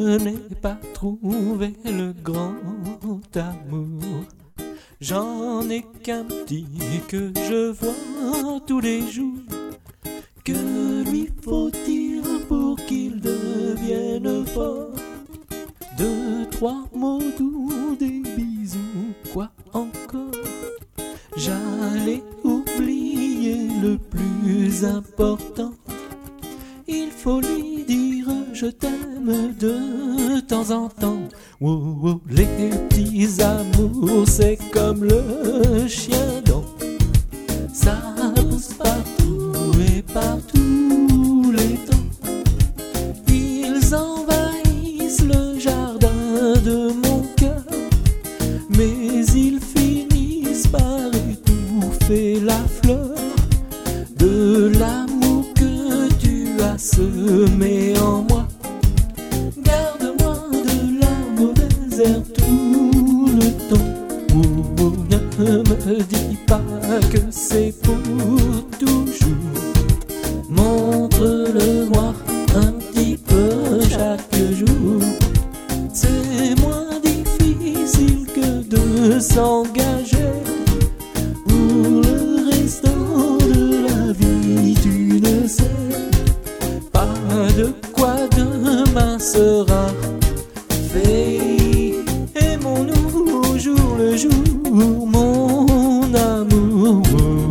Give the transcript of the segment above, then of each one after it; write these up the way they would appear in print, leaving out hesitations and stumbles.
n'ai pas trouvé le grand amour. J'en ai qu'un petit que je vois tous les jours. Que lui faut-il pour qu'il devienne fort? 2, 3 mots doux, des bisous, quoi encore? J'allais oublier le plus important. Il faut lui dire je t'aime de temps en temps. Oh, oh, les petits amours, c'est comme le chien dent. Ça pousse partout et par tous les temps. Ils envahissent le jardin de mon cœur, mais ils finissent par étouffer la fleur de l'amour que tu as semé en moi. Garde-moi de la mauvaise herbe tout le temps. Oh, oh, ne me dis pas que c'est pour toujours. Montre-le-moi un petit peu chaque jour. C'est moins difficile que de s'engager pour le restant de la vie. Tu ne sais pas de quoi demain sera fait. Aimons-nous au jour le jour, mon amour.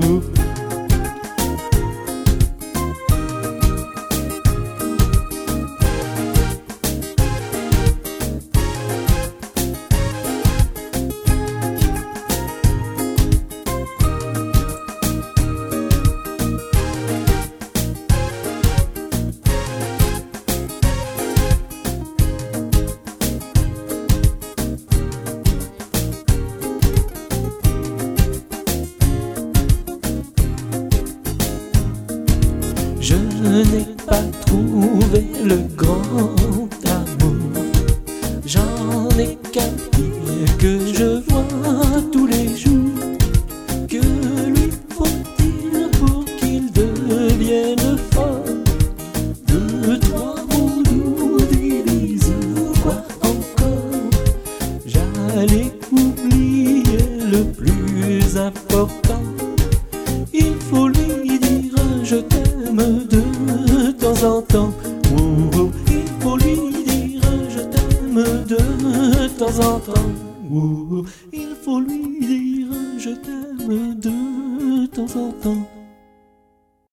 Je n'ai pas trouvé le grand amour. J'en ai qu'un petit que je vois tous les jours. Que lui faut-il pour qu'il devienne fort? 2, 3 mots doux, des bisous, quoi encore? J'allais oublier le plus important. Il faut lui dire je t'aime de temps en temps. Oh, oh, il faut lui dire je t'aime de temps en temps.